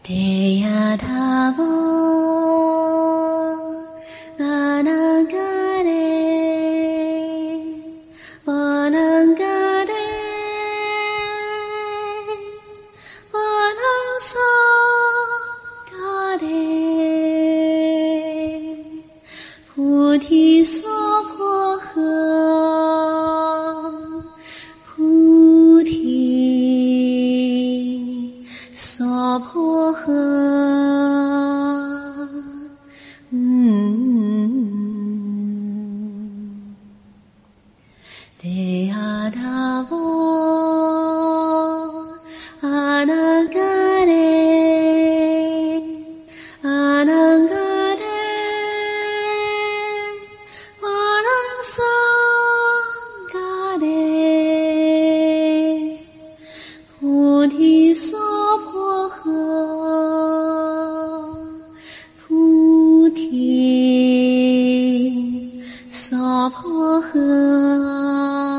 대야다보 아나가레 와나가레 와나사가레菩提萨婆诃娑婆诃。đề a tha vô anagare anagare anasangare菩提萨婆诃菩提萨婆诃。